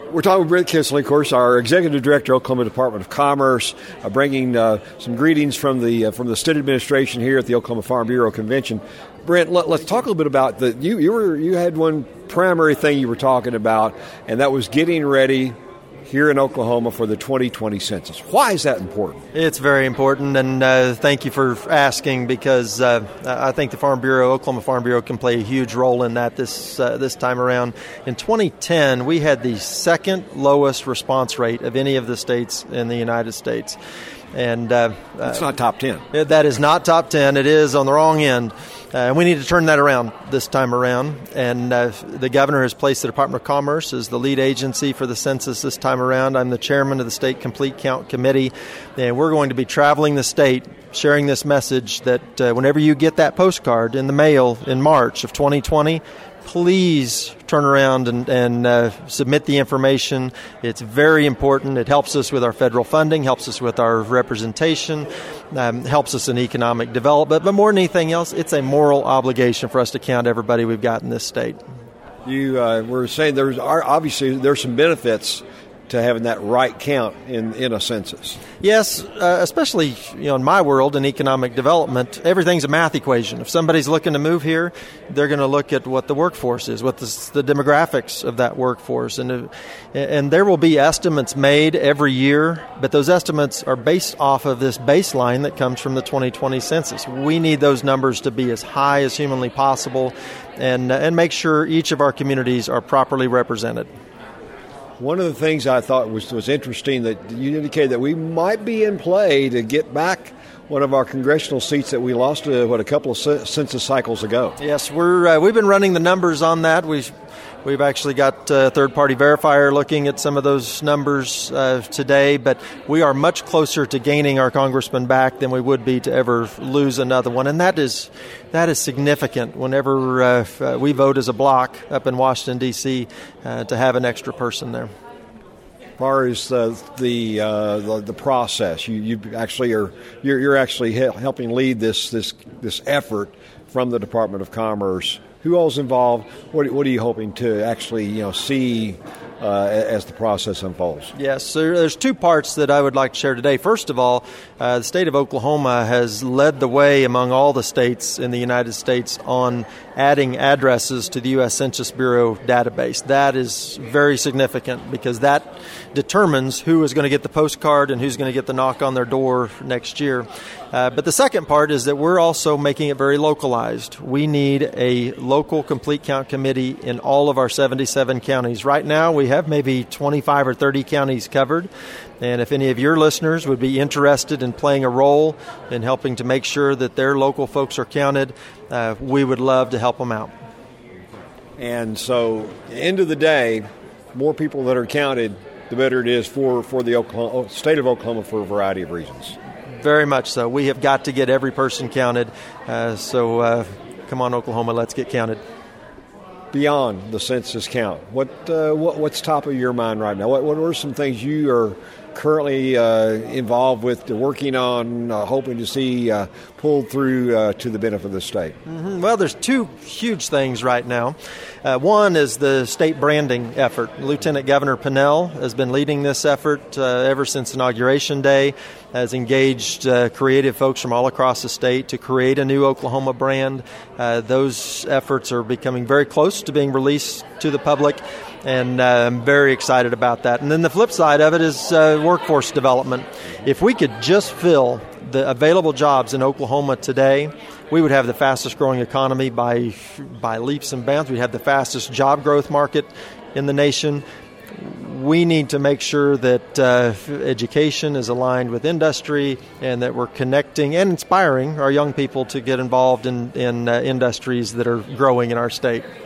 We're talking with Brent Kinsley, of course, our Executive Director, Oklahoma Department of Commerce, bringing some greetings from the state administration here at the Oklahoma Farm Bureau Convention. Brent, let's talk a little bit about you had one primary thing you were talking about, and that was getting ready here in Oklahoma for the 2020 census. Why is that important? It's very important, and thank you for asking, because I think the Oklahoma Farm Bureau can play a huge role in that this time around. In 2010, we had the second lowest response rate of any of the states in the United States. And it's not top 10. That is not top 10. It is on the wrong end. We need to turn that around this time around. And the governor has placed the Department of Commerce as the lead agency for the census this time around. I'm the chairman of the State Complete Count Committee, and we're going to be traveling the state sharing this message that whenever you get that postcard in the mail in March of 2020, please turn around and submit the information. It's very important. It helps us with our federal funding, helps us with our representation, helps us in economic development. But more than anything else, it's a moral obligation for us to count everybody we've got in this state. You were saying there's some benefits to having that right count in a census. Yes, especially in my world in economic development, everything's a math equation. If somebody's looking to move here, they're going to look at what the workforce is, what the demographics of that workforce, and there will be estimates made every year, but those estimates are based off of this baseline that comes from the 2020 census. We need those numbers to be as high as humanly possible, and make sure each of our communities are properly represented. One of the things I thought was interesting that you indicated that we might be in play to get back one of our congressional seats that we lost a couple of census cycles ago. Yes, we've been running the numbers on that. We've actually got a third-party verifier looking at some of those numbers today, but we are much closer to gaining our congressman back than we would be to ever lose another one, and that is significant whenever we vote as a block up in Washington, D.C., to have an extra person there. As far as the process, you're actually helping lead this effort from the Department of Commerce. Who all's involved? What are you hoping to actually see as the process unfolds? Yes, so there's two parts that I would like to share today. First of all, the state of Oklahoma has led the way among all the states in the United States on adding addresses to the U.S. Census Bureau database. That is very significant because that determines who is going to get the postcard and who's going to get the knock on their door next year. But the second part is that we're also making it very localized. We need a local complete count committee in all of our 77 counties. Right now, we have maybe 25 or 30 counties covered. And if any of your listeners would be interested in playing a role in helping to make sure that their local folks are counted, we would love to help them out. And so, end of the day, more people that are counted, the better it is for the state of Oklahoma for a variety of reasons. Very much so. We have got to get every person counted. So come on, Oklahoma, let's get counted. Beyond the census count, what's top of your mind right now? What are some things you are currently involved with, working on, hoping to see pulled through to the benefit of the state? Mm-hmm. Well, there's two huge things right now. One is the state branding effort. Lieutenant Governor Pinnell has been leading this effort ever since Inauguration Day, has engaged creative folks from all across the state to create a new Oklahoma brand. Those efforts are becoming very close to being released to the public, and I'm very excited about that. And then the flip side of it is workforce development. If we could just fill the available jobs in Oklahoma today, we would have the fastest growing economy by leaps and bounds. We'd have the fastest job growth market in the nation. We need to make sure that education is aligned with industry and that we're connecting and inspiring our young people to get involved in industries that are growing in our state.